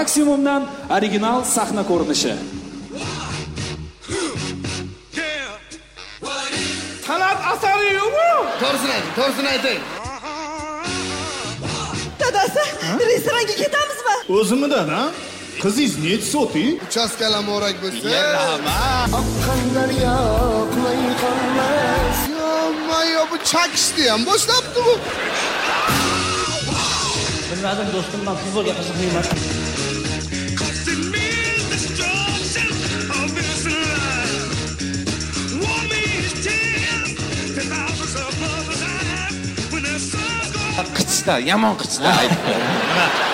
Maksimumdan original sahna ko'rinishi. San'at asari yo'qmi? To'g'risini ayting. Dadasi, restoranga ketamizmi? O'zimidan, ha? Qizingiz nechi soti? Uchastkalar mo'rak bo'lsa. Oqqanlar yo'qlay qolmas. Yo, bu chakishni ham boshlabdi bu. Bilmadim, do'stimdan futbolga qiziqmayman. Qichda, yomon qichda aytdi.